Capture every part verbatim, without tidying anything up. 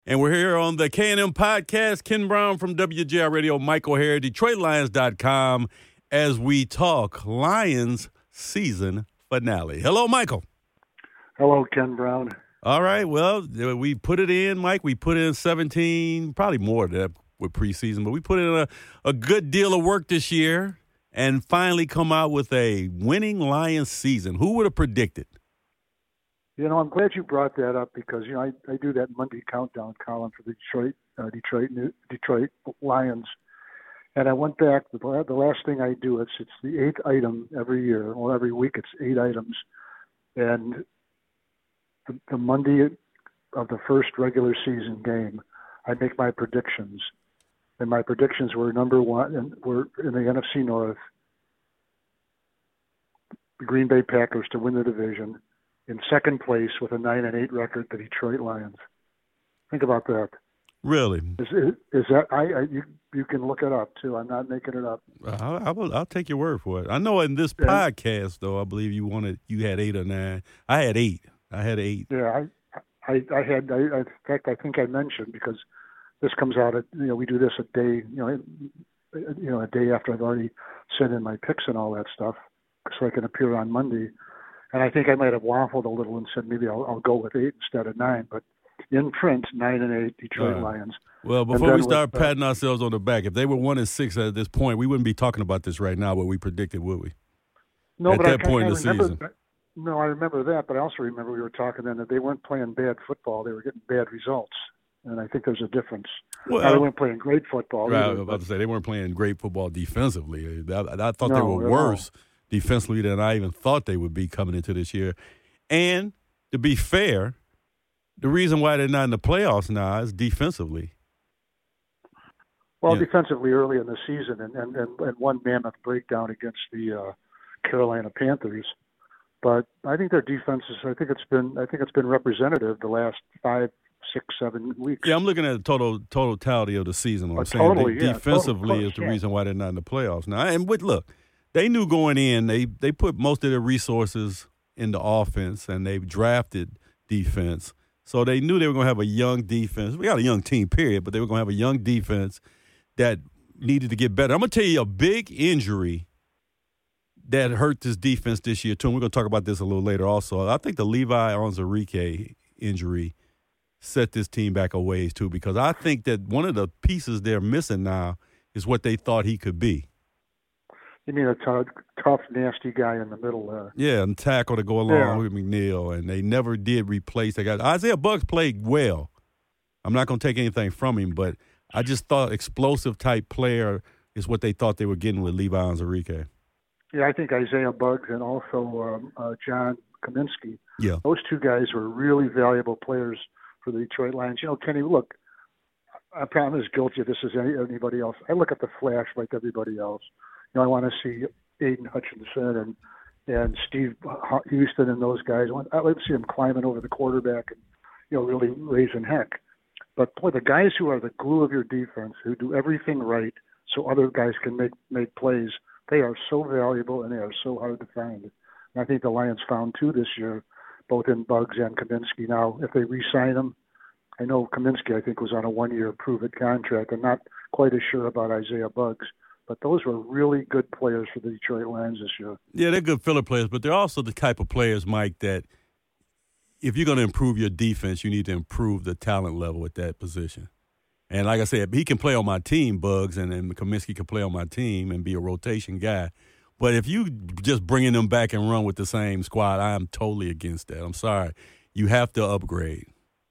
And we're here on the K and M podcast. Ken Brown from W J R Radio, Michael Hare, Detroit Lions dot com, as we talk Lions season finale. Hello, Michael. Hello, Ken Brown. All right, well, we put it in, Mike. We put in seventeen, probably more than that with preseason, but we put in a, a good deal of work this year and finally come out with a winning Lions season. Who would have predicted? You know, I'm glad you brought that up because, you know, I, I do that Monday countdown column for the Detroit uh, Detroit Detroit Lions. And I went back, the, the last thing I do, it's it's the eighth item every year, or every week it's eight items. And the, the Monday of the first regular season game, I make my predictions. And my predictions were number one, and were in the N F C North, the Green Bay Packers to win the division. In second place with a nine and eight record, the Detroit Lions. Think about that. Really? Is, is, is that I, I? You you can look it up too. I'm not making it up. I'll, I will, I'll take your word for it. I know in this yeah. podcast, though, I believe you wanted you had eight or nine. I had eight. I had eight. Yeah, I I, I had. I, in fact, I think I mentioned because this comes out at you know we do this a day you know you know a day after I've already sent in my picks and all that stuff, so I can appear on Monday. And I think I might have waffled a little and said maybe I'll, I'll go with eight instead of nine. But in print, nine and eight, Detroit uh, Lions. Well, before we start with, patting uh, ourselves on the back, if they were one and six at this point, we wouldn't be talking about this right now. What we predicted, would we? No, at but that I, point I in the remember, season. No, I remember that, but I also remember we were talking then that they weren't playing bad football; they were getting bad results, and I think there's a difference. Well, now, they weren't playing great football. Right, either, I was about to say they weren't playing great football defensively. I, I thought no, they were worse defensively than I even thought they would be coming into this year. And to be fair, the reason why they're not in the playoffs now is defensively. Well, yeah. defensively early in the season, and, and, and one mammoth breakdown against the uh, Carolina Panthers. But I think their defense is. I think it's been. I think it's been representative the last five, six, seven weeks. Yeah, I'm looking at the total totality of the season. What I'm oh, saying totally, they, yeah, defensively totally, is the yeah. reason why they're not in the playoffs now. And with look, they knew going in. They they put most of their resources in the offense, and they've drafted defense. So they knew they were going to have a young defense. We got a young team, period, but they were going to have a young defense that needed to get better. I'm going to tell you a big injury that hurt this defense this year, too. And we're going to talk about this a little later also. I think the Levi Onwuzurike injury set this team back a ways, too, because I think that one of the pieces they're missing now is what they thought he could be. You mean a tough, tough, nasty guy in the middle there? Yeah, and tackle to go along yeah. with McNeil, and they never did replace that guy. Isaiah Buggs played well. I'm not going to take anything from him, but I just thought explosive-type player is what they thought they were getting with Levi Onwuzurike. Yeah, I think Isaiah Buggs and also um, uh, John Kaminsky, yeah. those two guys were really valuable players for the Detroit Lions. You know, Kenny, look, I'm probably as guilty of this as any, anybody else. I look at the flash like everybody else. You know, I want to see Aiden Hutchinson and and Steve Houston and those guys. I want, I'd like to see them climbing over the quarterback and, you know, really raising heck. But, boy, the guys who are the glue of your defense, who do everything right so other guys can make, make plays, they are so valuable and they are so hard to find. And I think the Lions found two this year, both in Buggs and Kaminsky. Now, if they re-sign them, I know Kaminsky, I think, was on a one-year prove-it contract. I'm not quite as sure about Isaiah Buggs. But those were really good players for the Detroit Lions this year. Yeah, they're good filler players, but they're also the type of players, Mike, that if you're going to improve your defense, you need to improve the talent level at that position. And like I said, he can play on my team, Buggs, and then Kaminsky can play on my team and be a rotation guy. But if you just bringing them back and run with the same squad, I am totally against that. I'm sorry. You have to upgrade.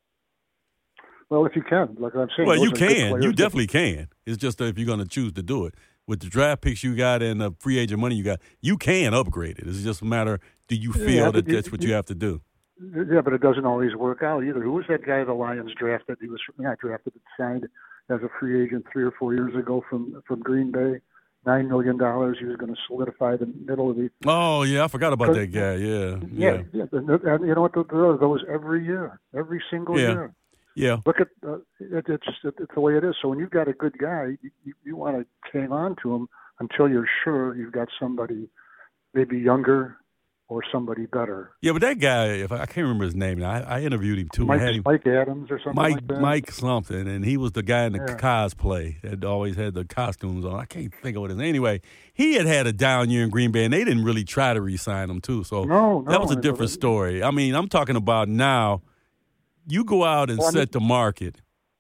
Well, if you can, like I'm saying. Well, you can. You definitely can. It's just that if you're going to choose to do it. With the draft picks you got and the free agent money you got, you can upgrade it. It's just a matter, do you feel yeah, that you, that's what you have to do? Yeah, but it doesn't always work out either. Who was that guy the Lions drafted? He was not drafted, but signed as a free agent three or four years ago from, from Green Bay. Nine million dollars. He was going to solidify the middle of the. Oh yeah, I forgot about that guy. Yeah, yeah, yeah. yeah. And you know what? There are those every year, every single yeah. year. Yeah. Look at uh, it, it's it's the way it is. So when you've got a good guy, you, you, you want to hang on to him until you're sure you've got somebody maybe younger or somebody better. Yeah, but that guy, if I, I can't remember his name, I, I interviewed him too. Mike, I had him, Mike Adams or something Mike, like that? Mike something, and he was the guy in the Yeah. cosplay that always had the costumes on. I can't think of what his name. Anyway, he had had a down year in Green Bay, and they didn't really try to re-sign him too. So No, no, that was a I- different story. I mean, I'm talking about now. You go out and Well, I mean- set the market,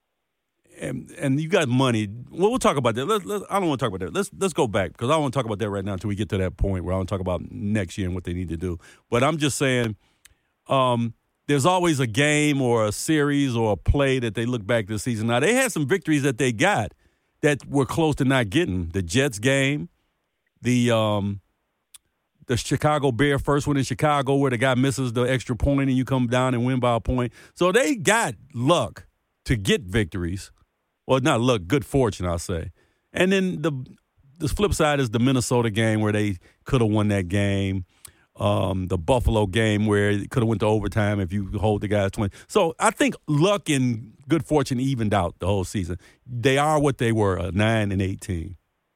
and and you got money. Well, we'll talk about that. Let's, let's, I don't want to talk about that. Let's let's go back because I want to talk about that right now until we get to that point where I want to talk about next year and what they need to do. But I'm just saying, um, there's always a game or a series or a play that they look back this season. Now they had some victories that they got that were close to not getting. The Jets game, the um, the Chicago Bear first one in Chicago where the guy misses the extra point and you come down and win by a point. So they got luck to get victories. Well, not luck, good fortune, I'll say. And then the the flip side is the Minnesota game where they could have won that game. Um, the Buffalo game where it could have went to overtime if you hold the guys twenty. So I think luck and good fortune evened out the whole season. They are what they were, a nine and eighteen.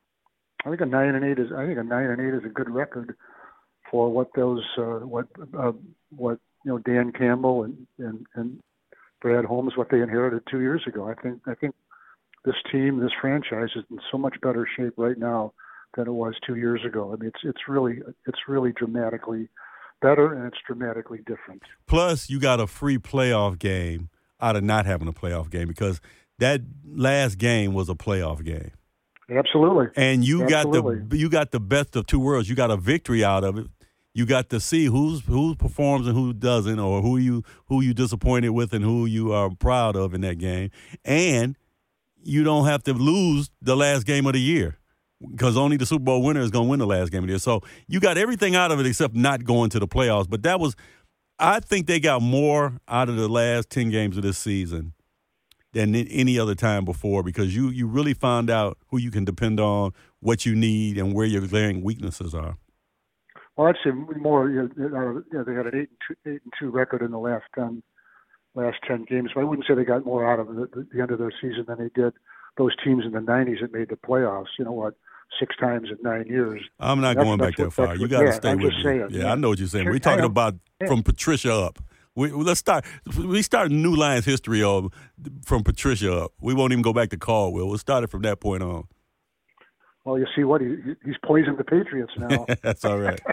I think a nine and eight is. I think a nine and eight is a good record for what those uh, what uh, what you know Dan Campbell and, and and Brad Holmes what they inherited two years ago. I think I think this team, this franchise, is in so much better shape right now than it was two years ago. I mean, it's it's really it's really dramatically better and it's dramatically different. Plus, you got a free playoff game out of not having a playoff game because that last game was a playoff game. Absolutely. And you Absolutely. got the you got the best of two worlds. You got a victory out of it. You got to see who's who performs and who doesn't, or who you who you disappointed with and who you are proud of in that game. And you don't have to lose the last game of the year because only the Super Bowl winner is going to win the last game of the year. So you got everything out of it except not going to the playoffs. But that was, I think they got more out of the last ten games of this season than any other time before because you you really found out who you can depend on, what you need, and where your glaring weaknesses are. Well, I'd say more. You know, you know, they had an eight and two, eight and two record in the last ten, last ten games. But I wouldn't say they got more out of the, the end of their season than they did those teams in the nineties that made the playoffs. You know what? Six times in nine years. I'm not That's- going back that's that what- far. that's You what- got to yeah, stay I'm with just me. saying, yeah, yeah. I know what you're saying. Sure, We're talking I know. about Yeah. from Patricia up. We, let's start. We start New Lions history of from Patricia up. We won't even go back to Caldwell. We'll start it from that point on. Well, you see what he he's poisoned the Patriots now. That's all right.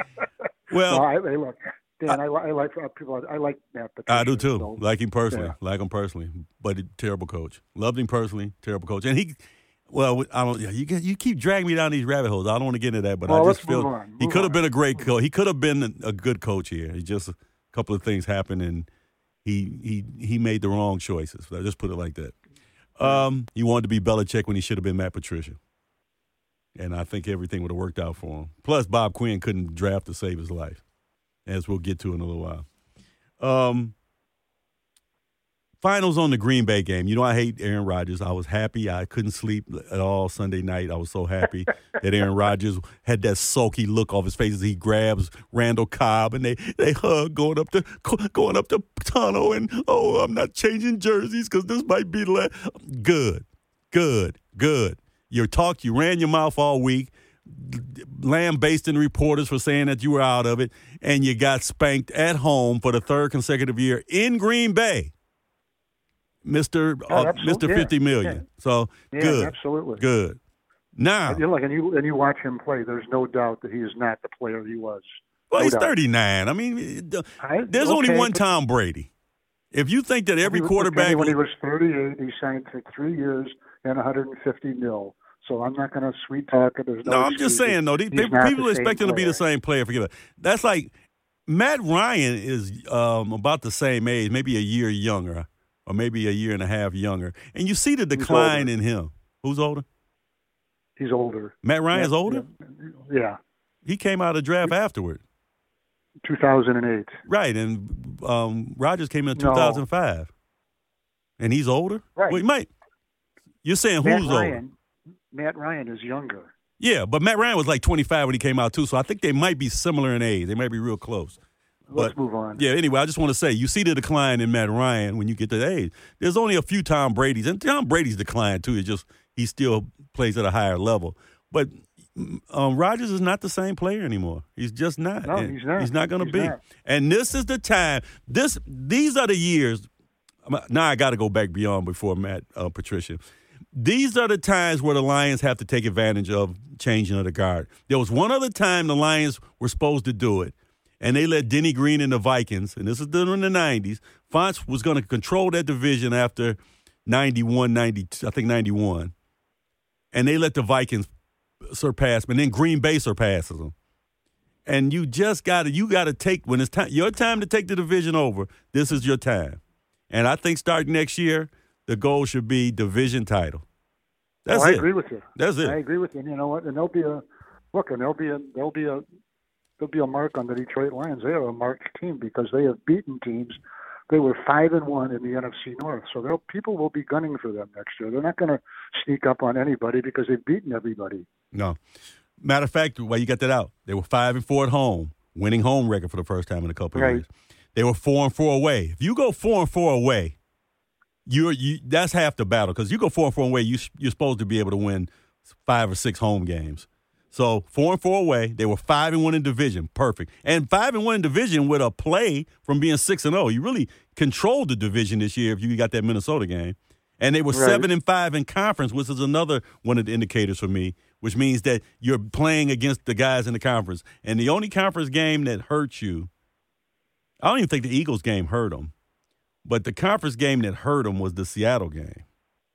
Well, no, I, I look, Dan. I, I like uh, people. I like Matt Patricia. I do too. So, like him personally. yeah. Like him personally. But a terrible coach. Loved him personally. Terrible coach. And he, well, I don't. You get, you keep dragging me down these rabbit holes. I don't want to get into that, but Well, I let's just feel move on. he Move could have on. been a great coach. He could have been a, a good coach here. He just a couple of things happened and he he he made the wrong choices. I'll just put it like that. Um, he wanted to be Belichick when he should have been Matt Patricia. And I think everything would have worked out for him. Plus, Bob Quinn couldn't draft to save his life, as we'll get to in a little while. Um, finals on the Green Bay game. You know, I hate Aaron Rodgers. I was happy. I couldn't sleep at all Sunday night. I was so happy that Aaron Rodgers had that sulky look off his face as he grabs Randall Cobb and they, they hug going up the going up the tunnel. And, oh, I'm not changing jerseys because this might be the last. Good, good, good. You talked, you ran your mouth all week, lambasting reporters for saying that you were out of it, and you got spanked at home for the third consecutive year in Green Bay, Mister Oh, uh, absolutely. Mister Yeah. Fifty Million. Yeah. So Yeah, good, absolutely. good. Now, And you look, and you and you watch him play. There's no doubt that he is not the player he was. well, no he's doubt. thirty-nine. I mean, it- I- there's only okay, one but- Tom Brady. If you think that every He was- quarterback, when he was thirty-eight, he signed for three years and one hundred fifty mil. So I'm not going to sweet talk it. There's no. no, I'm just excuses. saying though, these He's people, not people the expect same him to be the player. same player. Forget it. That's like Matt Ryan is um, about the same age, maybe a year younger, or maybe a year and a half younger, and you see the decline in him. Who's older? He's older. Matt Ryan's Yeah, older. Yeah, He came out of the draft afterward, two thousand eight. right? And um, Rodgers came in No. two thousand five, and he's older. Right. Wait, Mike, you're saying Matt who's older? Ryan. Matt Ryan is younger. Yeah, but Matt Ryan was like twenty-five when he came out too, so I think they might be similar in age. They might be real close. Let's But, move on. Yeah, anyway, I just want to say, you see the decline in Matt Ryan when you get to that age. There's only a few Tom Brady's, and Tom Brady's decline too. It's just he still plays at a higher level. But um, Rodgers is not the same player anymore. He's just not. No, he's not. He's not going to be. Not. And this is the time. This These are the years. Now I got to go back beyond before Matt uh, Patricia. These are the times where the Lions have to take advantage of changing of the guard. There was one other time the Lions were supposed to do it, and they let Denny Green and the Vikings, and this is during the nineties. Fonts was going to control that division after ninety-one, ninety-two, I think ninety-one, and they let the Vikings surpass them, and then Green Bay surpasses them. And you just got to, you got to take, when it's time, your time to take the division over, this is your time. And I think starting next year, the goal should be division title. That's well, I it. agree with you. That's it. I agree with you. And you know what? And there'll be a look, and there'll be a there'll be a there'll be a mark on the Detroit Lions. They are a marked team because they have beaten teams. They were five and one in the N F C North, so people will be gunning for them next year. They're not going to sneak up on anybody because they've beaten everybody. No. Matter of fact, while you got that out, they were five and four at home, winning home record for the first time in a couple of right. years. They were four and four away. If you go four and four away, you're you that's half the battle because you go four and four away, you you're supposed to be able to win five or six home games. So four and four away, they were five and one in division, perfect, and five and one in division with a play from being six and zero. You really controlled the division this year if you got that Minnesota game, and they were right. seven and five in conference, which is another one of the indicators for me, which means that you're playing against the guys in the conference. And the only conference game that hurts you, I don't even think the Eagles game hurt them, but the conference game that hurt them was the Seattle game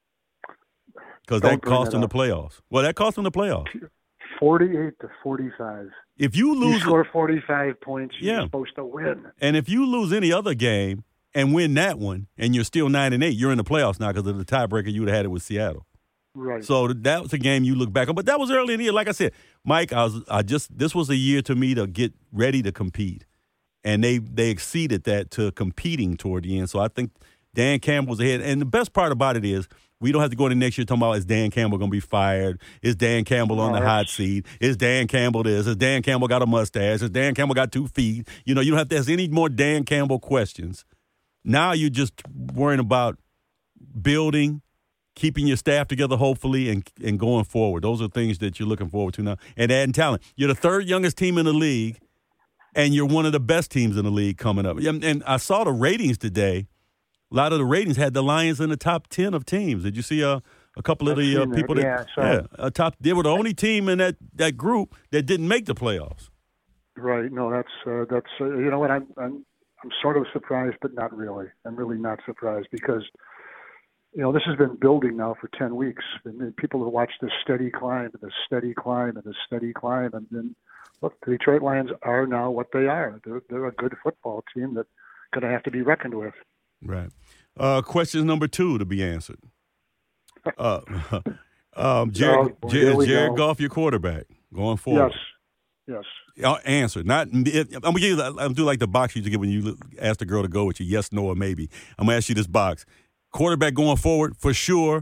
because that cost them the playoffs. Well, that cost them the playoffs. forty-eight to forty-five. If you lose, you score forty-five points, yeah. you're supposed to win. And if you lose any other game and win that one, and you're still nine and eight, you're in the playoffs now because of the tiebreaker you would have had it with Seattle. Right. So that was a game you look back on, but that was early in the year. Like I said, Mike, I was, I just this was a year to me to get ready to compete, and they they exceeded that to competing toward the end. So I think Dan Campbell was ahead. And the best part about it is we don't have to go into next year talking about is Dan Campbell going to be fired? Is Dan Campbell on no, the hot seat? Is Dan Campbell this? Is Dan Campbell got a mustache? Is Dan Campbell got two feet? You know, you don't have to ask any more Dan Campbell questions. Now you're just worrying about building, keeping your staff together, hopefully, and and going forward. Those are things that you're looking forward to now. And adding talent. You're the third youngest team in the league, and you're one of the best teams in the league coming up. And, and I saw the ratings today. A lot of the ratings had the Lions in the top ten of teams. Did you see a, a couple of I've the uh, people that, that, yeah, yeah, yeah a top? They were the only team in that, that group that didn't make the playoffs. Right. No, that's uh, that's uh, you know what I'm I'm I'm sort of surprised, but not really. I'm really not surprised because you know this has been building now for ten weeks, and people have watched this steady climb and this steady climb and this steady climb, and then look, the Detroit Lions are now what they are. They're they're a good football team that's going to have to be reckoned with. Right. Uh, question number two to be answered. Uh, um, Jared, oh, Jared, Jared Goff, your quarterback, going forward. Yes. Yes. Uh, answer. Not. I'm gonna give you. I'm gonna do like the box you give when you ask the girl to go with you. Yes, no, or maybe. I'm gonna ask you this box. Quarterback going forward for sure.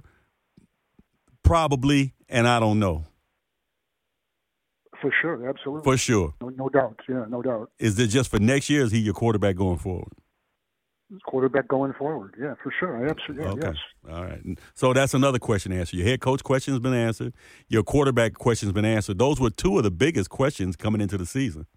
Probably, and I don't know. For sure, absolutely. For sure. No, no doubt. Yeah, no doubt. Is it just for next year? Or is he your quarterback going forward? Quarterback going forward, yeah, for sure. I absolutely, yeah, okay. yes. All right. So that's another question to answer. Your head coach question has been answered. Your quarterback question has been answered. Those were two of the biggest questions coming into the season.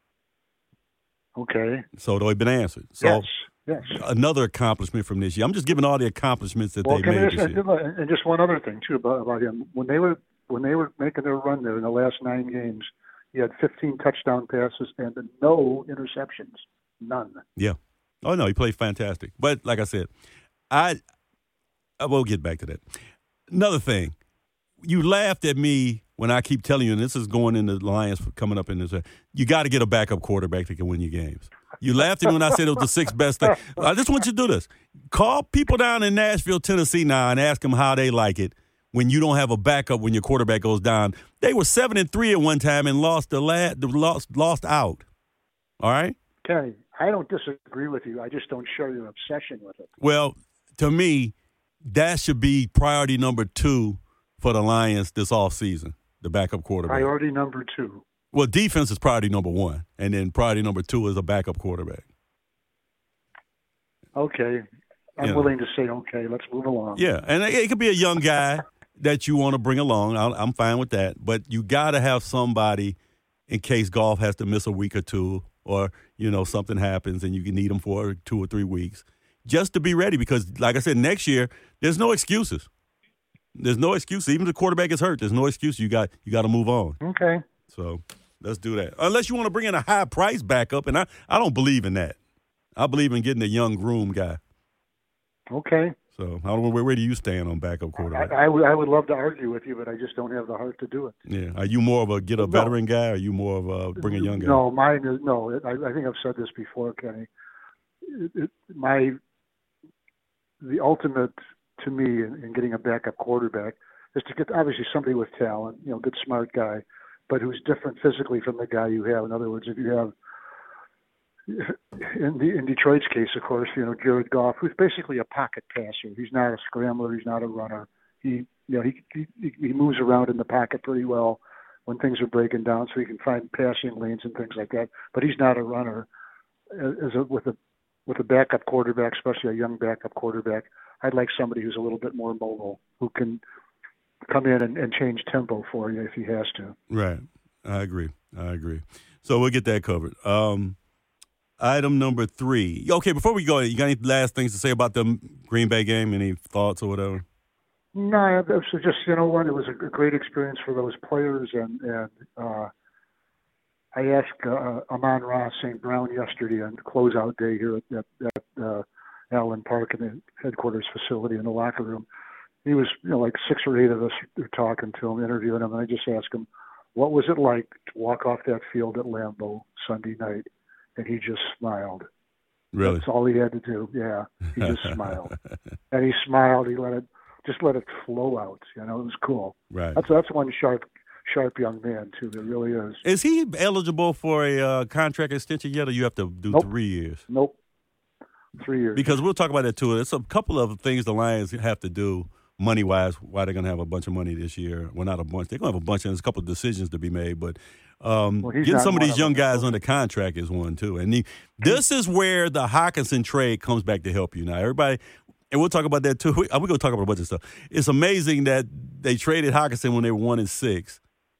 Okay. So they've been answered. So yes, yes. Another accomplishment from this year. I'm just giving all the accomplishments that well, they made just, this year. And just one other thing too about, about him. When they were when they were making their run there in the last nine games, he had fifteen touchdown passes and no interceptions, none. Yeah. Oh, no, he played fantastic. But like I said, I, I will get back to that. Another thing, you laughed at me when I keep telling you, and this is going in the Lions for coming up in this, you got to get a backup quarterback that can win your games. You laughed at me when I said it was the sixth best thing. I just want you to do this. Call people down in Nashville, Tennessee now and ask them how they like it when you don't have a backup when your quarterback goes down. They were seven and three at one time and lost the last, lost, lost out. All right? Kenny, I don't disagree with you. I just don't share your obsession with it. Well, to me, that should be priority number two for the Lions this offseason, the backup quarterback. Priority number two. Well, defense is priority number one, and then priority number two is a backup quarterback. Okay. I'm you know. willing to say, okay, let's move along. Yeah, and it, it could be a young guy. that you want to bring along. I'm fine with that. But you got to have somebody in case Goff has to miss a week or two or, you know, something happens and you can need them for two or three weeks just to be ready. Because, like I said, next year, there's no excuses. There's no excuse. Even if the quarterback is hurt, there's no excuse. You got you got to move on. Okay. So let's do that. Unless you want to bring in a high price backup, and I, I don't believe in that. I believe in getting a young groom guy. Okay. So I don't know, where, where do you stand on backup quarterback? I, I, would, I would love to argue with you, but I just don't have the heart to do it. Yeah. Are you more of a get a no. veteran guy, or are you more of a bring a young guy? No, mine is no. I, I think I've said this before, Kenny. It, it, my the ultimate to me in, in getting a backup quarterback is to get obviously somebody with talent, you know, good smart guy, but who's different physically from the guy you have. In other words, if you have in the in Detroit's case, of course, you know, Jared Goff, who's basically a pocket passer. He's not a scrambler. He's not a runner. He, you know, he he, he moves around in the pocket pretty well when things are breaking down, so he can find passing lanes and things like that. But he's not a runner. As a, with a with a backup quarterback, especially a young backup quarterback, I'd like somebody who's a little bit more mobile, who can come in and, and change tempo for you if he has to. Right. I agree. I agree. So we'll get that covered. Um, Item number three. Okay, before we go, you got any last things to say about the Green Bay game? Any thoughts or whatever? No, it was just, you know what, it was a great experience for those players. And, and uh, I asked uh, Amon-Ra Saint Brown yesterday on closeout day here at, at, at uh, Allen Park in the headquarters facility in the locker room. He was, you know, like six or eight of us were talking to him, interviewing him, and I just asked him, what was it like to walk off that field at Lambeau Sunday night? And he just smiled. Really? That's all he had to do. Yeah, he just smiled. And he smiled. He let it, just let it flow out. You know, it was cool. Right. That's that's one sharp, sharp young man too. There really is. Is he eligible for a uh, contract extension yet, or you have to do nope. three years? Nope. Three years. Because we'll talk about that too. There's a couple of things the Lions have to do money-wise, why they're going to have a bunch of money this year. Well, not a bunch. They're going to have a bunch, and there's a couple of decisions to be made, but Um, well, getting some of these young guys under contract is one, too. And he, this is where the Hockenson trade comes back to help you. Now, everybody, and we'll talk about that, too. We're going to talk about a bunch of stuff. It's amazing that they traded Hockenson when they were one and six.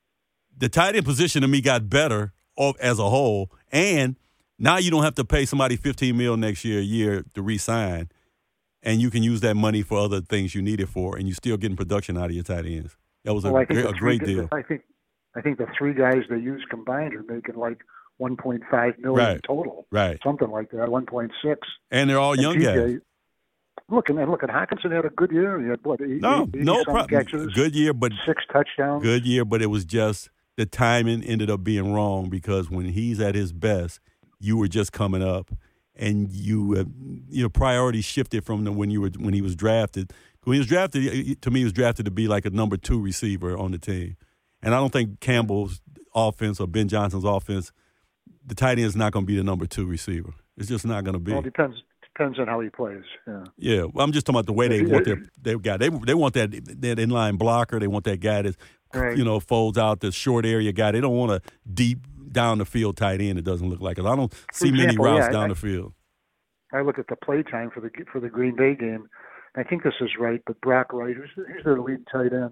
The tight end position to me got better as a whole, and now you don't have to pay somebody fifteen mil next year, a year to re-sign, and you can use that money for other things you need it for, and you're still getting production out of your tight ends. That was a, well, great, a great deal. I think I think the three guys they use combined are making like one point five million right. total, right? Something like that, one point six. And they're all and young T J, guys. Look, and look at Hockenson had a good year. He had what? eighty, no, no problem. Good year, but six touchdowns. Good year, but it was just the timing ended up being wrong because when he's at his best, you were just coming up, and you uh, your priorities shifted from the, when you were when he was drafted. When he was drafted, to me, he was drafted to be like a number two receiver on the team. And I don't think Campbell's offense or Ben Johnson's offense, the tight end is not going to be the number two receiver. It's just not going to be. Well, it depends depends on how he plays. Yeah. Yeah. Well, I'm just talking about the way they want their they got they they want that that inline blocker. They want that guy that right. you know folds out the short area guy. They don't want a deep down the field tight end. It doesn't look like it. I don't see example, many routes yeah, down I, the field. I look at the play time for the for the Green Bay game. I think this is right, but Brock Wright, who's, who's their lead tight end,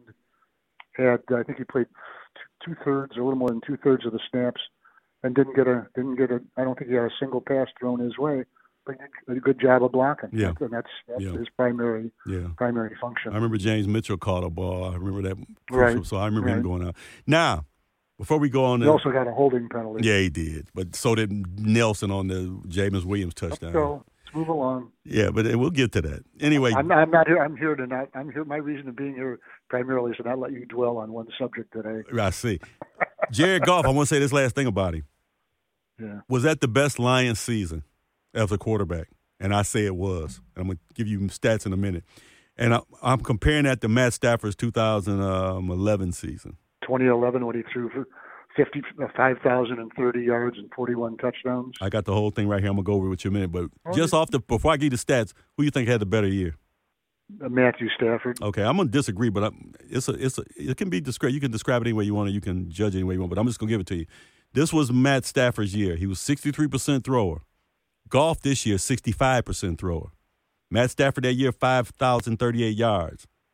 had I think he played two thirds, a little more than two thirds of the snaps, and didn't get a didn't get a. I don't think he had a single pass thrown his way, but he did a good job of blocking. Yeah, and that's that's yeah. his primary yeah. primary function. I remember James Mitchell caught a ball. I remember that. Right. So I remember right. him going out. Now, before we go on, he to, also got a holding penalty. Yeah, he did, but so did Nelson on the Jameis Williams touchdown. So let's move along. Yeah, but we'll get to that. Anyway, I'm, I'm not here. I'm here to not. I'm here. My reason of being here primarily is to not let you dwell on one subject today. I see. Jared Goff. I want to say this last thing about him. Yeah. Was that the best Lions season as a quarterback? And I say it was. I'm going to give you stats in a minute. And I, I'm comparing that to Matt Stafford's two thousand eleven season. twenty eleven when he threw for fifty, five thousand thirty yards and forty-one touchdowns. I got the whole thing right here. I'm going to go over it with you in a minute. But oh, just off the – before I give you the stats, who do you think had the better year? Uh, Matthew Stafford. Okay, I'm going to disagree, but I'm, it's a, it's a, it can be described. You can describe it any way you want, or you can judge it any way you want, but I'm just going to give it to you. This was Matt Stafford's year. He was sixty-three percent thrower. Goff this year, sixty-five percent thrower. Matt Stafford that year, five thousand thirty-eight yards.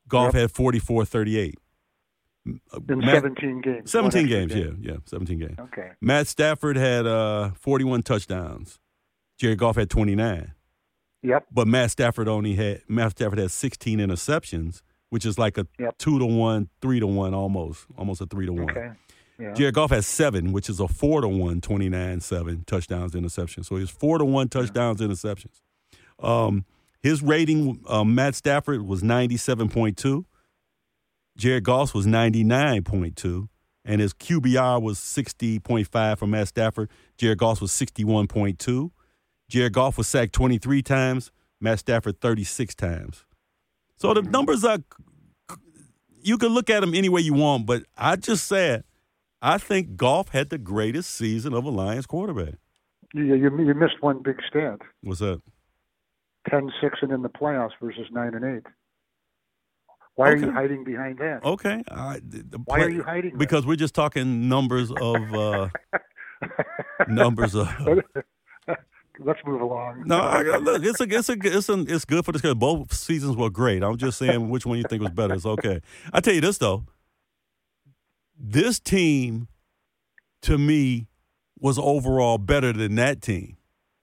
Goff Yep. had forty-four thirty-eight. In Matt, seventeen games. seventeen games, game. yeah, yeah, seventeen games. Okay. Matt Stafford had uh, forty-one touchdowns. Jared Goff had twenty-nine. Yep. But Matt Stafford only had Matt Stafford had sixteen interceptions, which is like a Yep. two to one, three to one, almost, almost a three to one. Okay. Yeah. Jared Goff has seven, which is a four to one, twenty-nine seven touchdowns interceptions. So he's four to one touchdowns interceptions. Um, his rating, um, Matt Stafford was ninety-seven point two. Jared Goff was ninety-nine point two. And his Q B R was sixty point five for Matt Stafford. Jared Goff was sixty-one point two. Jared Goff was sacked twenty-three times. Matt Stafford thirty-six times. So the numbers are, you can look at them any way you want, but I just said, I think Goff had the greatest season of a Lions quarterback. You, you, you missed one big stat. What's that? ten six and in the playoffs versus nine and eight. Why Okay. are you hiding behind that? Okay. I, the, the Why play- are you hiding that? Because we're just talking numbers of uh, numbers of. Let's move along. No, I, look, it's a, it's a, it's a, it's good for this because both seasons were great. I'm just saying which one you think was better. It's okay. I tell you this though, this team, to me, was overall better than that team.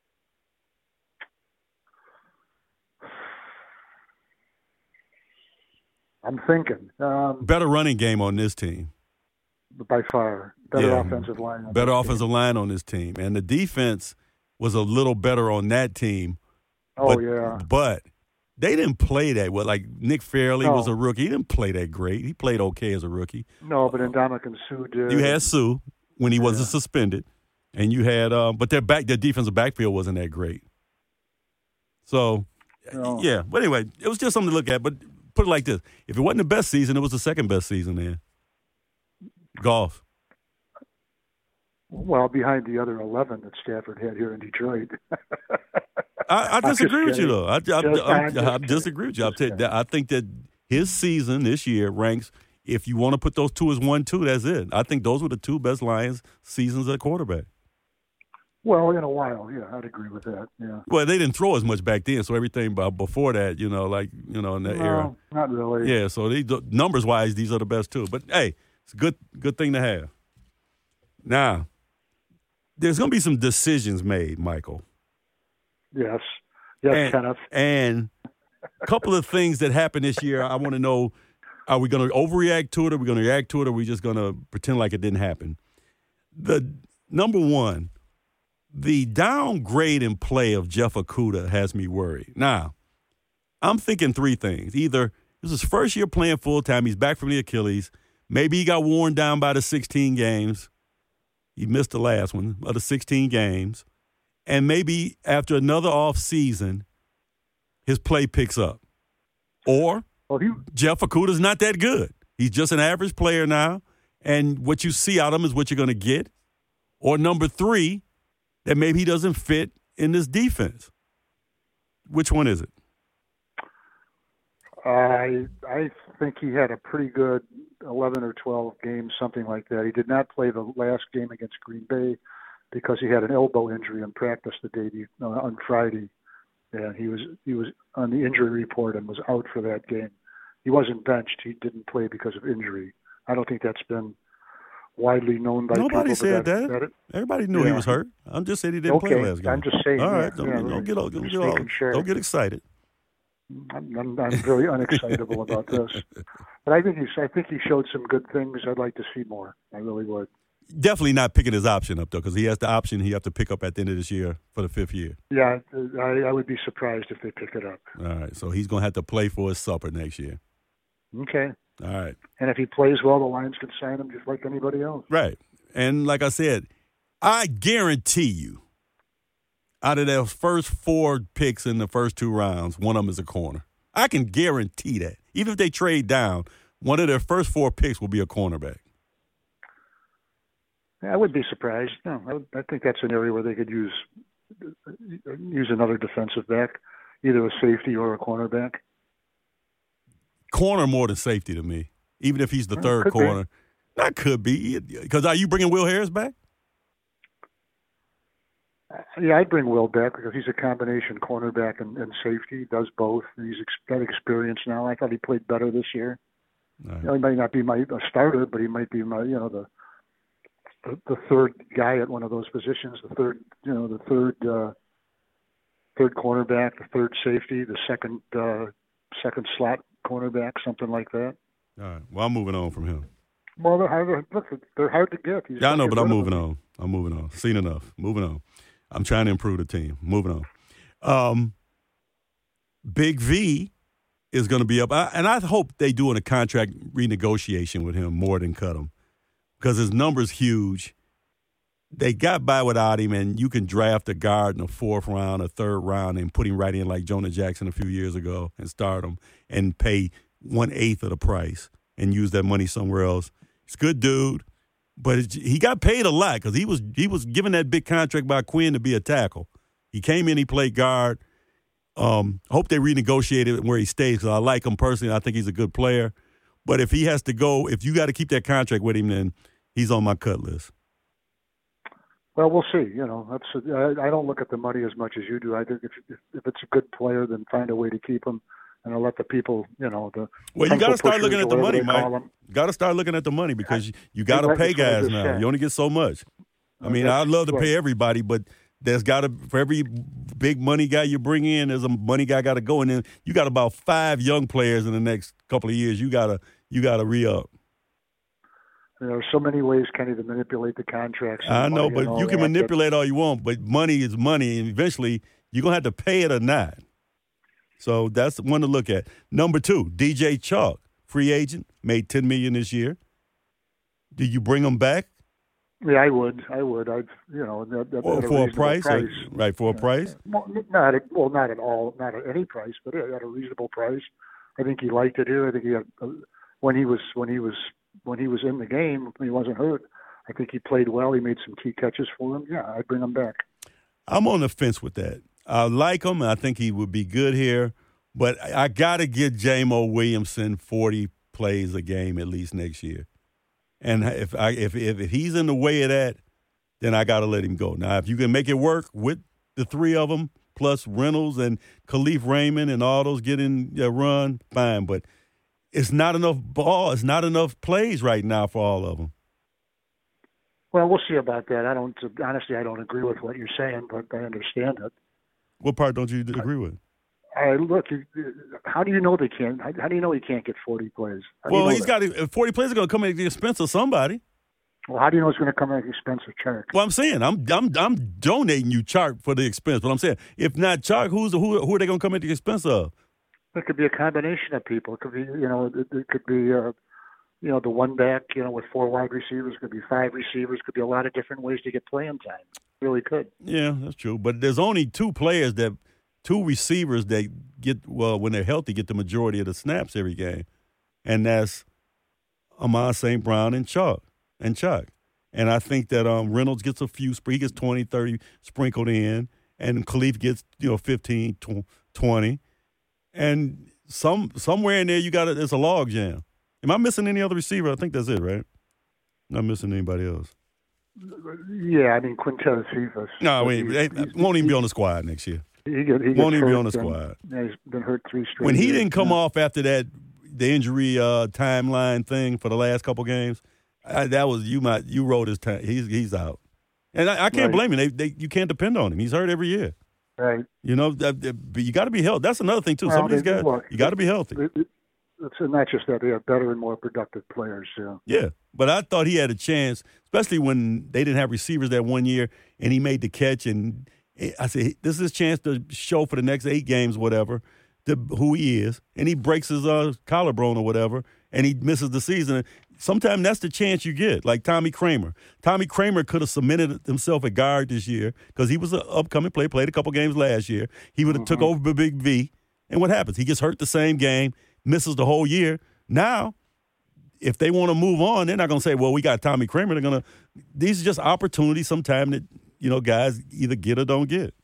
I'm thinking. Um, Better running game on this team. by far. Better Yeah. offensive line. on Better this offensive team. line on this team, and the defense was a little better on that team. Oh, but, yeah. But they didn't play that well. Like Nick Fairley No. was a rookie. He didn't play that great. He played okay as a rookie. No, but Ndamukong Suh did. You had Sue when he wasn't Yeah. suspended, and you had, um, but their back, their defensive backfield wasn't that great. So, No. yeah. But anyway, it was just something to look at. But put it like this: if it wasn't the best season, it was the second best season. Then Golf. Well, behind the other eleven that Stafford had here in Detroit. I, I I'm just disagree with you, kidding. though. I, I, Just- I, I'm I, just I kidding. disagree with you. I, Just tell- kidding. I think that his season this year ranks. If you want to put those two as one, two, that's it. I think those were the two best Lions seasons at quarterback. Well, in a while, yeah, I'd agree with that. Yeah. Well, they didn't throw as much back then, so everything b- before that, you know, like you know, in that era. No, not really. Yeah, so these numbers wise, these are the best too. But hey, it's a good good thing to have. Now, there's going to be some decisions made, Michael, Yes. Yes, and, Kenneth. and a couple of things that happened this year. I want to know: are we going to overreact to it? Are we going to react to it? Or are we just going to pretend like it didn't happen? The number one, the downgrade in play of Jeff Okudah has me worried. Now, I'm thinking three things. Either this is his first year playing full time. He's back from the Achilles. Maybe he got worn down by the sixteen games. He missed the last one of the sixteen games. And maybe after another off season, his play picks up. Or Well, he, Jeff Okudah's not that good. He's just an average player now. And what you see out of him is what you're going to get. Or number three, that maybe he doesn't fit in this defense. Which one is it? I I think he had a pretty good eleven or twelve games, something like that. He did not play the last game against Green Bay because he had an elbow injury in practice the day be- uh, on Friday, and he was he was on the injury report and was out for that game. He wasn't benched. He didn't play because of injury. I don't think that's been widely known by Nobody people. said but that. that, that Everybody knew he Yeah. was hurt. I'm just saying he didn't Okay, play last game. I'm just saying, All yeah, right, don't, yeah, don't right. get all, don't, Just get all, making sure. don't get excited. I'm, I'm, I'm very unexcitable about this, but I think he's. I think he showed some good things. I'd like to see more. I really would. Definitely not picking his option up, though, because he has the option he have to pick up at the end of this year for the fifth year. Yeah, I, I would be surprised if they pick it up. All right, so he's going to have to play for his supper next year. Okay. All right. And if he plays well, the Lions could sign him just like anybody else. Right. And like I said, I guarantee you, out of those first four picks in the first two rounds, one of them is a corner. I can guarantee that. Even if they trade down, one of their first four picks will be a cornerback. I would be surprised. No, I, would, I think that's an area where they could use use another defensive back, either a safety or a cornerback. Corner more than safety to me, even if he's the Well, third could be. corner. That could be. Because are you bringing Will Harris back? Yeah, I'd bring Will back because he's a combination cornerback and, and safety. He does both. He's ex- got experience now. I thought he played better this year. Right. You know, he might not be my a starter, but he might be my, you know, the, the the third guy at one of those positions. The third, you know, the third uh, third cornerback, the third safety, the second uh, second slot cornerback, something like that. All right. Well, I'm moving on from him. Well, they're hard to, look, they're hard to get. He's yeah, I know, but I'm moving on. I'm moving on. Seen enough. Moving on. I'm trying to improve the team. Moving on. Um, Big V is going to be up. I, and I hope they do in a contract renegotiation with him more than cut him because his number's huge. They got by without him, and you can draft a guard in the fourth round, a third round, and put him right in like Jonah Jackson a few years ago and start him and pay one-eighth of the price and use that money somewhere else. He's a good dude. But it, he got paid a lot because he was he was given that big contract by Quinn to be a tackle. He came in, he played guard. Um, hope they renegotiated where he stays because I like him personally. I think he's a good player. But if he has to go, if you got to keep that contract with him, then he's on my cut list. Well, we'll see. You know, that's I, I don't look at the money as much as you do. I think if if it's a good player, then find a way to keep him. And I'll let the people, you know, the well, you got to start looking at the money, Mike. Got to start looking at the money because you, you got to pay guys now. Said. You only get so much. I mean, I'd love to pay everybody, but there's got to for every big money guy you bring in, there's a money guy got to go, and then you got about five young players in the next couple of years. You gotta you gotta re up. There are so many ways, Kenny, to manipulate the contracts. I know, but you can that. manipulate all you want, but money is money, and eventually you're gonna have to pay it or not. So that's one to look at. Number two, D J Chark, free agent, made ten million dollars this year. Do you bring him back? Yeah, I would. I would. I'd, you know, at, at or a for a price, price. Or, right? For a price? Well, not at, well, not at all, not at any price, but at a reasonable price. I think he liked it here. I think he had when he was when he was when he was in the game, when he wasn't hurt. I think he played well. He made some key catches for him. Yeah, I'd bring him back. I'm on the fence with that. I like him. I think he would be good here. But I got to get Jamo Williamson forty plays a game at least next year. And if I if if he's in the way of that, then I got to let him go. Now, if you can make it work with the three of them, plus Reynolds and Khalif Raymond and all those getting a run, fine. But it's not enough ball. It's not enough plays right now for all of them. Well, we'll see about that. I don't honestly. I don't agree with what you're saying, but I understand it. What part don't you agree with? I look. How do you know they can't? How, how do you know he can't get forty plays? Well, he's that? got forty plays are going to come at the expense of somebody. Well, how do you know it's going to come at the expense of Chark? Well, I'm saying I'm I'm I'm donating you Chark for the expense, but I'm saying if not Chark, who's who? Who are they going to come at the expense of? It could be a combination of people. It could be, you know, it, it could be, uh, you know, the one back, you know, with four wide receivers. It could be five receivers. It could be a lot of different ways to get playing time. It really could. Yeah, that's true. But there's only two players that, two receivers that get, well, when they're healthy, get the majority of the snaps every game, and that's Amon Saint Brown and Chark and Chuck. And I think that um, Reynolds gets a few, he gets twenty, thirty sprinkled in, and Khalif gets, you know, fifteen, twenty. And some somewhere in there, you got it. It's a log jam. Am I missing any other receiver? I think that's it, right? Not missing anybody else. Yeah, I mean Quintez Cephas. No, wait, he won't even be on the squad next year. He, get, he won't even be on the and, squad. Yeah, he's been hurt three straight. When he years. didn't come yeah. off after that, the injury uh, timeline thing for the last couple games, I, that was you. Might you wrote his time. He's he's out, and I, I can't right. blame him. They, they you can't depend on him. He's hurt every year. Right. You know, but you got to be healthy. That's another thing too. Well, Some of these they, guys, look, you got to be healthy. It, it, it's not just that they have better and more productive players. Yeah. Yeah, but I thought he had a chance, especially when they didn't have receivers that one year, and he made the catch. And I said, this is his chance to show for the next eight games, whatever, to who he is. And he breaks his uh, collarbone or whatever, and he misses the season. Sometimes that's the chance you get, like Tommy Kramer. Tommy Kramer could have cemented himself at guard this year because he was an upcoming player, played a couple games last year. He would have mm-hmm. took over the Big V. And what happens? He gets hurt the same game, misses the whole year. Now, if they want to move on, they're not going to say, well, we got Tommy Kramer. They're going to – these are just opportunities sometimes that, you know, guys either get or don't get.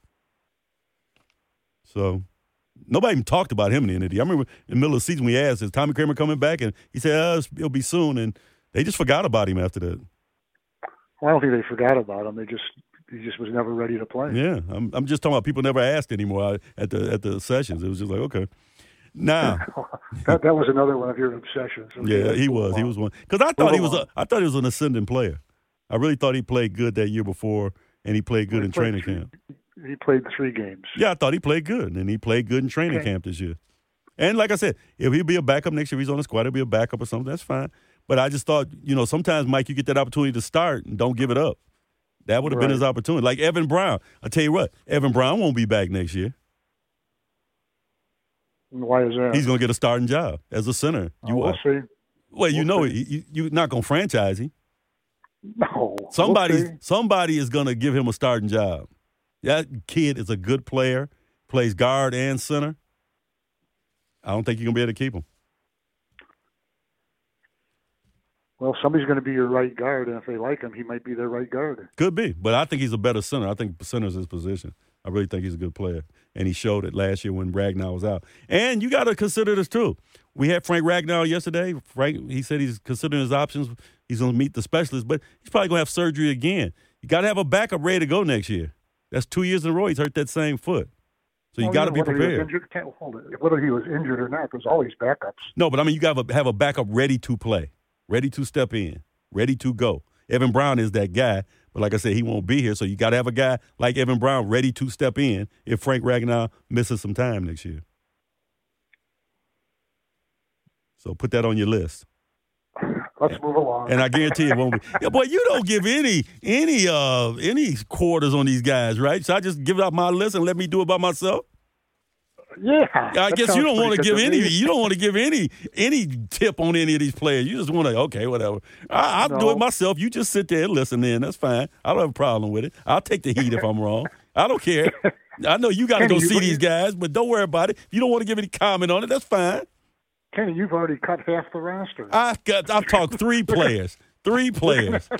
So – nobody even talked about him in the N F L. I remember in the middle of the season we asked, is Tommy Kramer coming back? And he said, oh, it'll be soon. And they just forgot about him after that. Well, I don't think they forgot about him. They just he just was never ready to play. Yeah, I'm I'm just talking about people never asked anymore at the at the sessions. It was just like, okay. Now that that was another one of your obsessions. Okay, yeah, he was. He was one because I thought he was a, I thought he was an ascending player. I really thought he played good that year before, and he played good he in played training three, camp. He played three games. Yeah, I thought he played good, and he played good in training okay. camp this year. And like I said, if he'll be a backup next year, if he's on the squad, he'll be a backup or something. That's fine. But I just thought, you know, sometimes, Mike, you get that opportunity to start and don't give it up. That would have right. been his opportunity. Like Evan Brown. I tell you what, Evan Brown won't be back next year. Why is that? He's going to get a starting job as a center. You oh, we'll see. Well, you we'll know, see. you, you're not going to franchise him. No. Somebody's we'll somebody is going to give him a starting job. That kid is a good player, plays guard and center. I don't think you're going to be able to keep him. Well, somebody's going to be your right guard, and if they like him, he might be their right guard. Could be, but I think he's a better center. I think center's his position. I really think he's a good player, and he showed it last year when Ragnow was out. And you got to consider this too. We had Frank Ragnow yesterday. Frank, he said he's considering his options. He's going to meet the specialist, but he's probably going to have surgery again. You got to have a backup ready to go next year. That's two years in a row he's hurt that same foot. So you well, got to yeah, be prepared. Injured, can't hold it. Whether he was injured or not, there's always backups. No, but I mean you got to have a backup ready to play, ready to step in, ready to go. Evan Brown is that guy, but like I said, he won't be here. So you got to have a guy like Evan Brown ready to step in if Frank Ragnow misses some time next year. So put that on your list. Let's move along. And I guarantee it won't be. Yeah, boy, you don't give any any uh any quarters on these guys, right? So I just give out my list and let me do it by myself. Yeah. I guess you don't want to give any. Me. You don't want to give any any tip on any of these players. You just want to okay, whatever. I, I'll no. do it myself. You just sit there and listen. Then that's fine. I don't have a problem with it. I'll take the heat if I'm wrong. I don't care. I know you got to go see these guys, but don't worry about it. If you don't want to give any comment on it, that's fine. Kenny, you've already cut half the roster. I got. I've talked three players. Three players.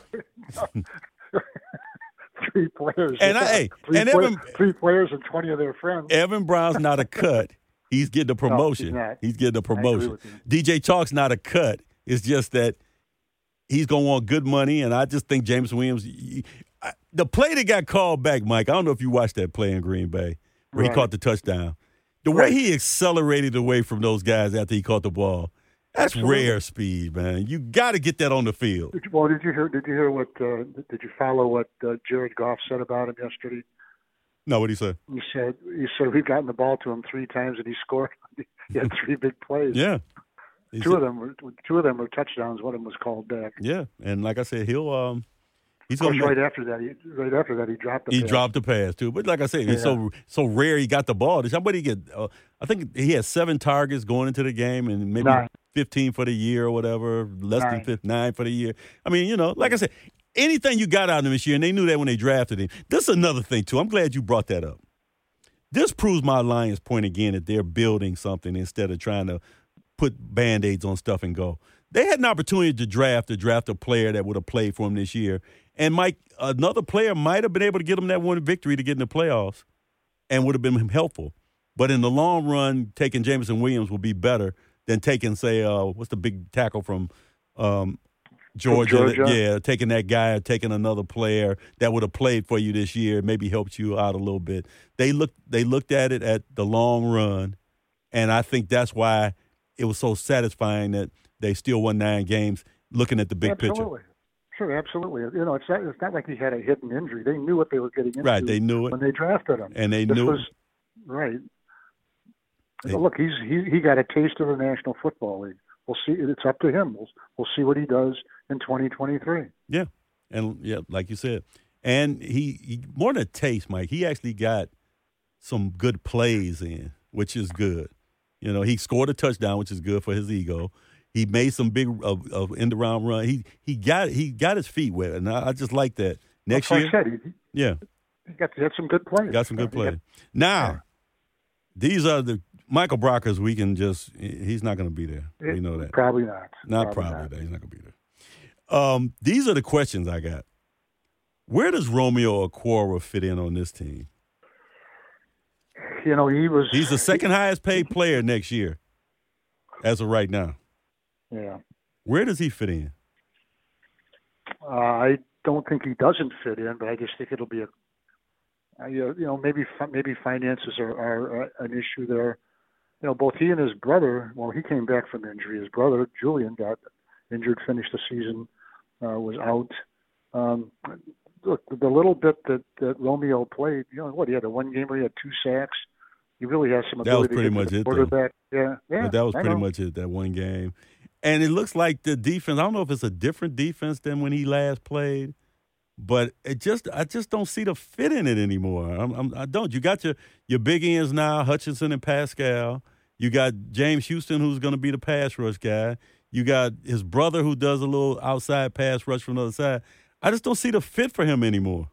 Three players. And I, hey, three and play, Evan, three players and twenty of their friends. Evan Brown's not a cut. He's getting a promotion. No, he's, he's getting a promotion. you. D J Chalk's not a cut. It's just that he's going to want good money, and I just think Jameson Williams. He, I, the play that got called back, Mike. I don't know if you watched that play in Green Bay where right. he caught the touchdown. The right. way he accelerated away from those guys after he caught the ball. That's Absolutely. rare speed, man. You got to get that on the field. Did you, well, did you hear? Did you hear what? Uh, did you follow what uh, Jared Goff said about him yesterday? No, what did he say? He said he said we've gotten the ball to him three times and he scored. He had three big plays. Yeah, he two said, of them were two of them were touchdowns. One of them was called back. Yeah, and like I said, he'll um. He's of course, gonna right after that, he, right after that, he dropped the he pass. dropped the pass too. But like I said, it's yeah. so so rare he got the ball. Did somebody get? Uh, I think he had seven targets going into the game, and maybe nine. fifteen for the year or whatever. Less nine. than fifth, nine for the year. I mean, you know, like I said, anything you got out of him this year, and they knew that when they drafted him. This is another thing too. I'm glad you brought that up. This proves my Lions' point again that they're building something instead of trying to put Band-Aids on stuff and go. They had an opportunity to draft to draft a player that would have played for them this year. And Mike, another player might have been able to get them that one victory to get in the playoffs and would have been helpful. But in the long run, taking Jameson Williams will be better than taking, say, uh, what's the big tackle from um, Georgia? From Georgia? Yeah, taking that guy, taking another player that would have played for you this year, maybe helped you out a little bit. They looked, they looked at it at the long run, and I think that's why it was so satisfying that they still won nine games looking at the big absolutely. picture. Sure, absolutely. You know, it's not, it's not like he had a hidden injury. They knew what they were getting into. Right, they knew it. When they drafted him. And they this knew was, it. Right. They, Look, he's he, he got a taste of the National Football League. We'll see. It's up to him. We'll, we'll see what he does in twenty twenty-three. Yeah. And, yeah, like you said. And he, he more than a taste, Mike, he actually got some good plays in, which is good. You know, he scored a touchdown, which is good for his ego. He made some big uh, uh, end around run. He he got he got his feet wet, and I, I just like that. Next That's year, what I said. He, yeah, he got he had some good plays. Got some good plays. Got, now, yeah. these are the Michael Brockers. We can just he's not going to be there. It, we know that. Probably not. Not probably, probably not. that. He's not going to be there. Um, these are the questions I got. Where does Romeo Okwara fit in on this team? You know, he was. He's the second highest paid player next year, as of right now. Yeah. Where does he fit in? Uh, I don't think he doesn't fit in, but I just think it'll be a, uh, you know, maybe maybe finances are, are uh, an issue there. You know, both he and his brother. Well, he came back from injury. His brother Julian got injured, finished the season, uh, was out. Um, look, the little bit that, that Romeo played, you know, what he had a one game where he had two sacks. He really has some ability. That was pretty to much it, quarterback. Yeah, yeah. But that was I pretty know. much it, that one game. And it looks like the defense, I don't know if it's a different defense than when he last played, but it just I just don't see the fit in it anymore. I'm, I'm, I don't. You got your, your big ends now, Hutchinson and Pascal. You got James Houston, who's going to be the pass rush guy. You got his brother who does a little outside pass rush from the other side. I just don't see the fit for him anymore.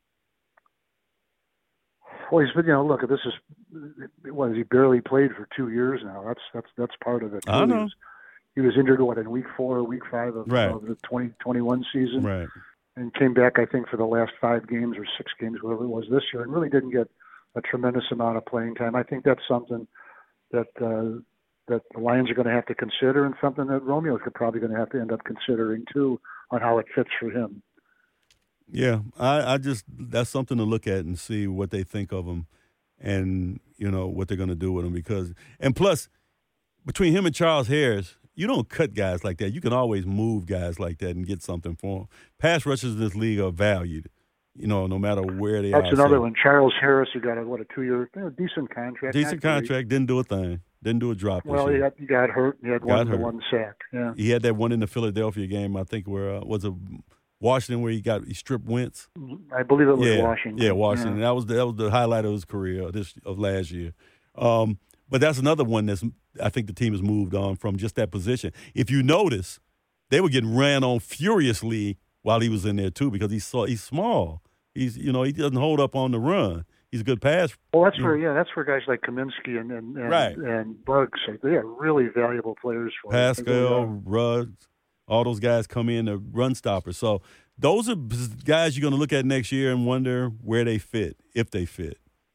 Well, he's been, you know, look, this is, what, he barely played for two years now. That's that's that's part of it. I know. He was, he was injured, what, in week four or week five of, right. of the twenty twenty-one season. Right. And came back, I think, for the last five games or six games, whatever it was this year, and really didn't get a tremendous amount of playing time. I think that's something that uh, that the Lions are going to have to consider, and something that Romeo's probably going to have to end up considering, too, on how it fits for him. Yeah, I, I just that's something to look at and see what they think of him, and you know what they're going to do with him. Because and plus, between him and Charles Harris, you don't cut guys like that. You can always move guys like that and get something for them. Pass rushers in this league are valued, you know, no matter where they That's are. That's another so, one. Charles Harris, who got a what a two-year, you know, decent contract. Decent contract, didn't do a thing, didn't do a drop. Well, he got, he got hurt. He had got one hurt. one sack. Yeah, he had that one in the Philadelphia game. I think where uh, was it Washington where he got he stripped Wentz. I believe it was yeah, Washington. Yeah, Washington. Yeah. That was the, that was the highlight of his career this of last year. Um, but that's another one that's I think the team has moved on from just that position. If you notice, they were getting ran on furiously while he was in there too because he's so, he's small. He's you know he doesn't hold up on the run. He's a good pass. Well, that's where yeah, that's where guys like Kaminsky and and and, right. and Bugs are. They are really valuable players for Pascal, Ruggs, all those guys come in to run stoppers. So those are guys you're going to look at next year and wonder where they fit, if they fit.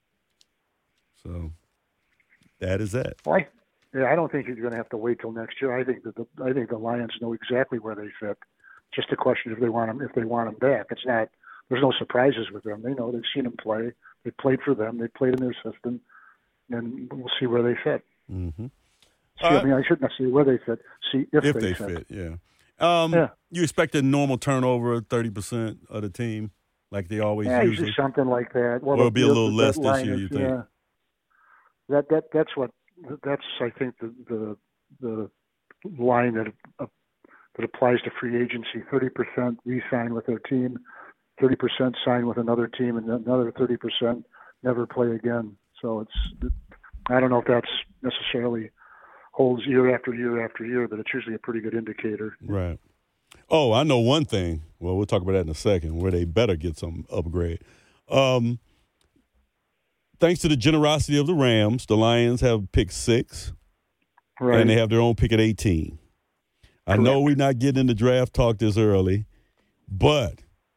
So that is that. Well, I, yeah, I don't think you're going to have to wait till next year. I think that the I think the Lions know exactly where they fit. Just a question if they want them if they want them back. It's not. There's no surprises with them. They know they've seen them play. They played for them. They played in their system, and we'll see where they fit. Mm-hmm. See, uh, I mean, I shouldn't say where they fit. See if, if they, they fit. fit. Yeah. Um, yeah. You expect a normal turnover, thirty percent of the team, like they always yeah, usually. usually something like that. Well, or it'll be a little the, less that this year. is, You think? Yeah. That that that's what that's I think the the the line that uh, that applies to free agency. Thirty percent re-sign with their team, thirty percent sign with another team, and another thirty percent never play again. So it's I don't know if that's necessarily holds year after year after year, but it's usually a pretty good indicator. Right. Oh, I know one thing. Well, we'll talk about that in a second, where they better get some upgrade. Um, thanks to the generosity of the Rams, the Lions have picked six, right. and they have their own pick at eighteen. I Correct. know we're not getting into draft talk this early, but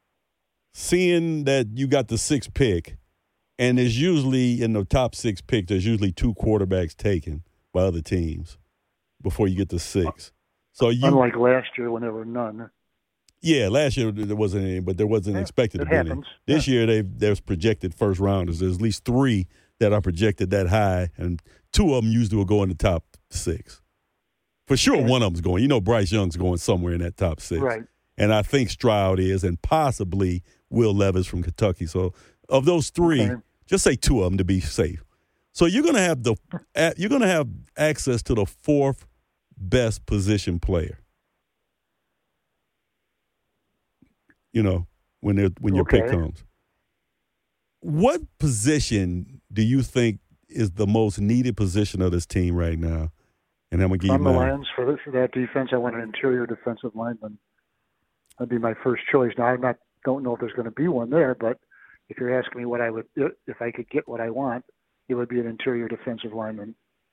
seeing that you got the sixth pick, and there's usually in the top six pick, there's usually two quarterbacks taken by other teams before you get to six. So you, unlike last year when there were none. Yeah, last year there wasn't any, but there wasn't yeah, expected to be any. This yeah. year they there's projected first rounders. There's at least three that are projected that high, and two of them usually will go in the top six. For sure, yeah. one of them's going. You know, Bryce Young's going somewhere in that top six. Right. And I think Stroud is, and possibly Will Levis from Kentucky. So of those three, okay. just say two of them to be safe. So you're gonna have the you're gonna have access to the fourth best position player. You know, when they when your okay. pick comes. What position do you think is the most needed position of this team right now? And I'm gonna give From you the mine. Lions for, for that defense, I want an interior defensive lineman. That'd be my first choice. Now I'm not don't know if there's going to be one there, but if you're asking me what I would if I could get what I want, it would be an interior defensive lineman.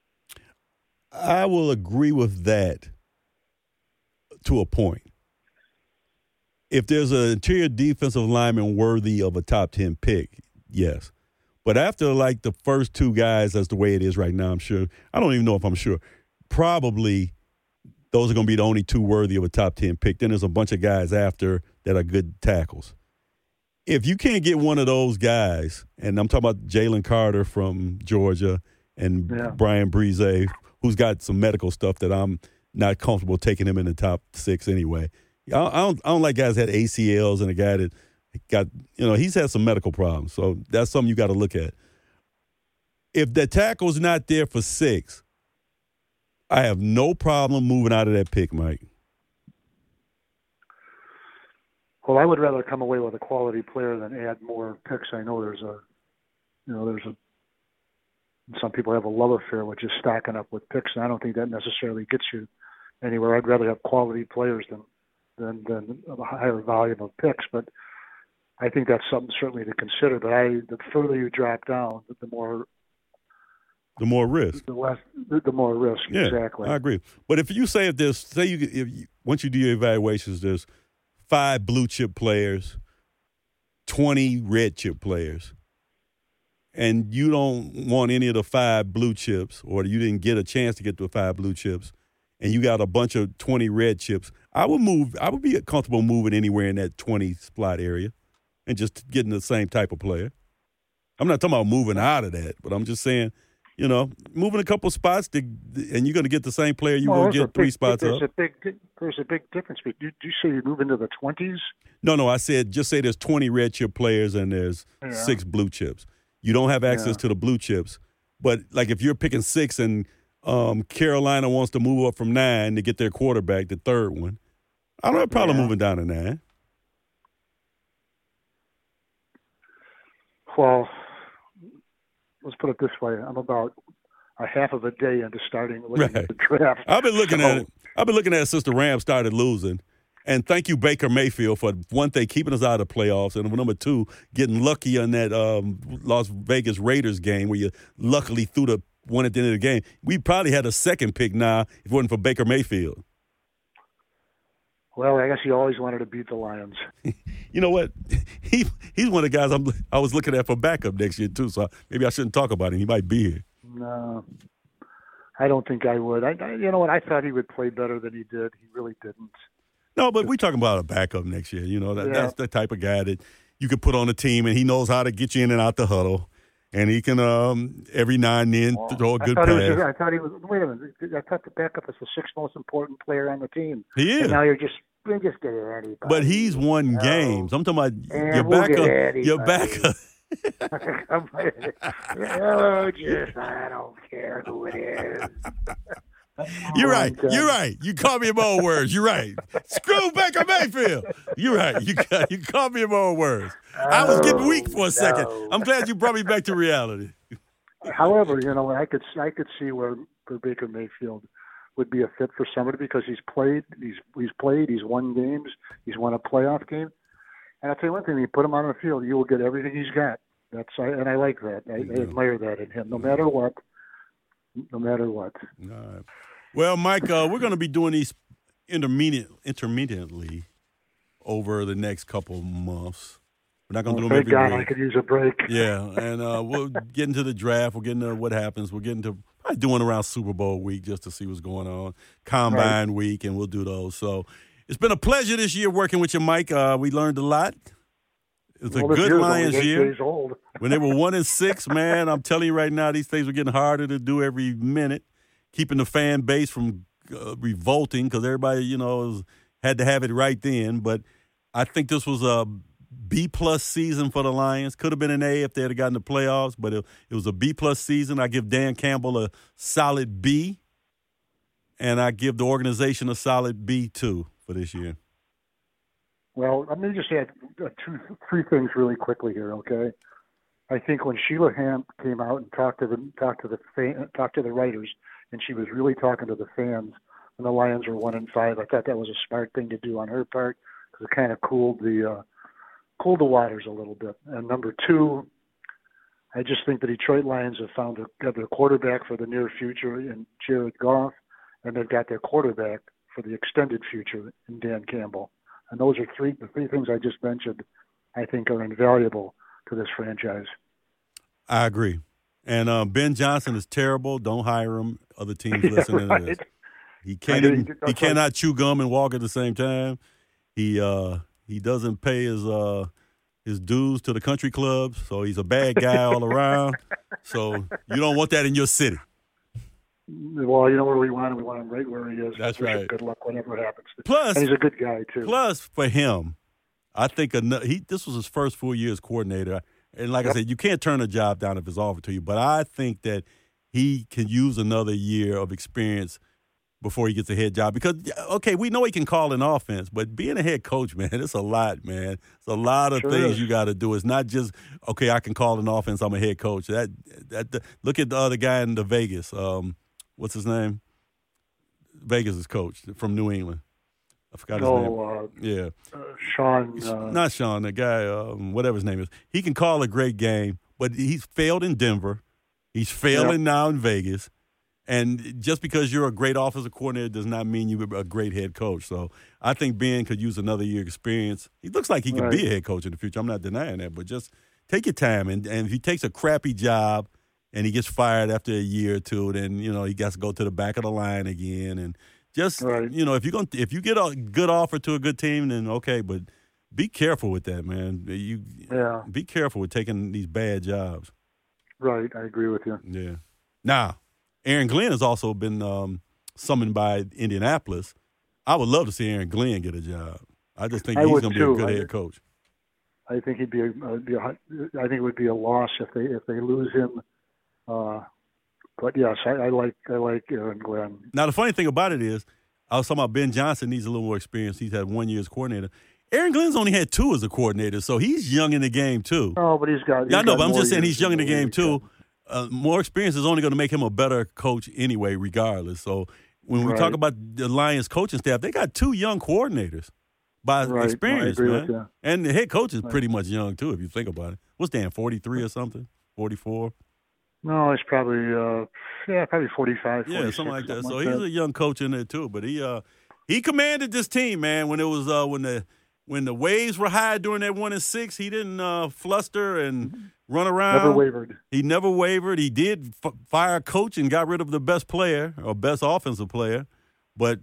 I will agree with that to a point. If there's an interior defensive lineman worthy of a top ten pick, yes. But after like the first two guys, that's the way it is right now, I'm sure. I don't even know if I'm sure. Probably those are going to be the only two worthy of a top ten pick. Then there's a bunch of guys after that are good tackles. If you can't get one of those guys, and I'm talking about Jalen Carter from Georgia and yeah. Brian Brise, who's got some medical stuff that I'm not comfortable taking him in the top six anyway. I don't, I don't like guys that had A C Ls and a guy that got, you know, he's had some medical problems. So that's something you got to look at. If the tackle's not there for six, I have no problem moving out of that pick, Mike. Well, I would rather come away with a quality player than add more picks. I know there's a, you know, there's a, some people have a love affair with just stacking up with picks, and I don't think that necessarily gets you anywhere. I'd rather have quality players than than, than a higher volume of picks, but I think that's something certainly to consider. But I, the further you drop down, the more the more risk, the less, the more risk. Yeah, exactly. I agree. But if you say if there's say you if you, once you do your evaluations, there's five blue chip players, twenty red chip players, and you don't want any of the five blue chips, or you didn't get a chance to get the five blue chips, and you got a bunch of twenty red chips, I would move. I would be comfortable moving anywhere in that twenty spot area, and just getting the same type of player. I'm not talking about moving out of that, but I'm just saying, you know, moving a couple spots, to, and you're going to get the same player. You're well, going to get three big, spots there's up. A big, there's a big difference. Do you, do you say you move into the twenties? No, no. I said just say there's twenty red chip players and there's yeah. six blue chips. You don't have access yeah. to the blue chips, but like if you're picking six and um, Carolina wants to move up from nine to get their quarterback, the third one, I don't have a problem yeah. moving down to nine. Well, let's put it this way: I'm about a half of a day into starting looking right. at the draft. I've been looking so, at it. I've been looking at it since the Rams started losing. And thank you, Baker Mayfield, for one thing, keeping us out of the playoffs, and number two, getting lucky on that um, Las Vegas Raiders game where you luckily threw the one at the end of the game. We probably had a second pick now if it wasn't for Baker Mayfield. Well, I guess he always wanted to beat the Lions. You know what? He he's one of the guys I'm, I was looking at for backup next year too. So maybe I shouldn't talk about him. He might be here. No, I don't think I would. I, I you know what? I thought he would play better than he did. He really didn't. No, but we're talking about a backup next year. You know, that, yeah. that's the type of guy that you could put on a team, and he knows how to get you in and out the huddle, and he can um, every now and then well, throw a good I pass. Was, I thought he was. Wait a minute. I thought the backup is the sixth most important player on the team. He is. And now you're just you're just getting anybody. But he's won no. games. I'm talking about and your we'll backup. Your backup. oh, just I don't care who it is. You're right. You're right. You call me in my own words. You're right. Screw Baker Mayfield. You're right. You you called me in my own words. Oh, I was getting weak for a second. No. I'm glad you brought me back to reality. However, you know, I could I could see where, where Baker Mayfield would be a fit for somebody because he's played. He's he's played. He's won games. He's won a playoff game. And I'll tell you one thing: you put him on the field, you will get everything he's got. That's I, and I like that. I, I admire that in him. No matter what. No matter what. All right. Well, Mike, uh, we're going to be doing these intermediate, intermittently over the next couple of months. We're not going to well, do them every God, week. I could use a break. Yeah, and uh, we'll get into the draft. We'll get into what happens. We'll get into probably doing around Super Bowl week just to see what's going on. Combine right. week, and we'll do those. So it's been a pleasure this year working with you, Mike. Uh, we learned a lot. It's well, a good Lions eight year. Days old. When they were one and six, man, I'm telling you right now, these things are getting harder to do every minute. Keeping the fan base from uh, revolting because everybody, you know, was, had to have it right then. But I think this was a B-plus season for the Lions. Could have been an A if they had gotten the playoffs, but it, it was a B-plus season. I give Dan Campbell a solid B, and I give the organization a solid B, too, for this year. Well, let me just add two, three things really quickly here, okay? I think when Sheila Hamp came out and talked to the talked to the fan, talked to the writers, and she was really talking to the fans when the Lions were one and five, I thought that was a smart thing to do on her part because it kind of cooled the uh, cooled the waters a little bit. And number two, I just think the Detroit Lions have found a, got their quarterback for the near future in Jared Goff, and they've got their quarterback for the extended future in Dan Campbell. And those are three the three things I just mentioned. I think are invaluable to this franchise. I agree. And uh, Ben Johnson is terrible. Don't hire him. Other teams listening right. to this. He can't. Even, he cannot chew gum and walk at the same time. He uh, He doesn't pay his uh, his dues to the country clubs, so he's a bad guy all around. So you don't want that in your city. Well, you know where we want him. We want him right where he is. That's Wish him right. Good luck, whatever happens. Plus, and he's a good guy too. Plus, for him, I think another, he this was his first full year as coordinator, and like yep. I said, you can't turn a job down if it's offered to you. But I think that he can use another year of experience before he gets a head job. Because okay, we know he can call an offense, but being a head coach, man, it's a lot, man. It's a lot of sure things is. you got to do. It's not just okay, I can call an offense. I'm a head coach. That that look at the other guy in the Vegas. Um, what's his name? Vegas' coach from New England. I forgot his oh, name. Uh, yeah, uh, Sean. Uh, Not Sean. The guy, um, whatever his name is. He can call a great game, but he's failed in Denver. He's failing yep. now in Vegas. And just because you're a great offensive coordinator does not mean you're a great head coach. So I think Ben could use another year experience. He looks like he could right. be a head coach in the future. I'm not denying that, but just take your time. And, and if he takes a crappy job and he gets fired after a year or two, then, you know, he got to go to the back of the line again. And just, right. you know, if you're going if you get a good offer to a good team, then okay, but be careful with that, man. You yeah. Be careful with taking these bad jobs. Right. I agree with you. Yeah. Now, Aaron Glenn has also been um, summoned by Indianapolis. I would love to see Aaron Glenn get a job. I just think I he's going to be a too. good I, head coach. I think he'd be a, uh, be a. I think it would be a loss if they if they lose him. Uh, but yes, I, I like I like Aaron Glenn. Now the funny thing about it is, I was talking about Ben Johnson needs a little more experience. He's had one year as coordinator. Aaron Glenn's only had two as a coordinator, so he's young in the game too. Oh, but he's got. He's yeah, I know, got but I'm more just saying years he's young in the game league, too. yeah. Uh, more experience is only going to make him a better coach anyway, regardless. So when we right. talk about the Lions coaching staff, they got two young coordinators by right. experience, no, man. And the head coach is right. pretty much young too, if you think about it. What's Dan, forty-three or something? forty-four? No, he's probably uh, yeah, probably forty-five. Yeah, something like that. Something so like he's that. a young coach in there too. But he uh, he commanded this team, man. When it was uh, when the when the waves were high during that one and six, he didn't uh, fluster and run around. Never wavered. He never wavered. He did f- fire a coach and got rid of the best player or best offensive player, but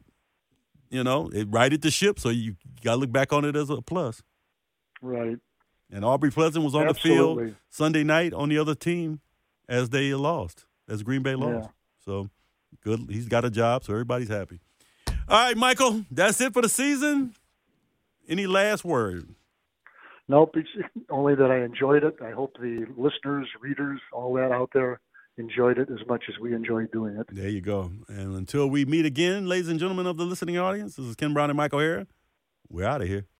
you know it righted the ship. So you got to look back on it as a plus. Right. And Aubrey Pleasant was on Absolutely. the field Sunday night on the other team as they lost, as Green Bay lost. Yeah. So good. He's got a job, so everybody's happy. All right, Michael, that's it for the season. Any last word? Nope. It's only that I enjoyed it. I hope the listeners, readers, all that out there enjoyed it as much as we enjoyed doing it. There you go. And until we meet again, ladies and gentlemen of the listening audience, this is Ken Brown and Michael Hara. We're out of here.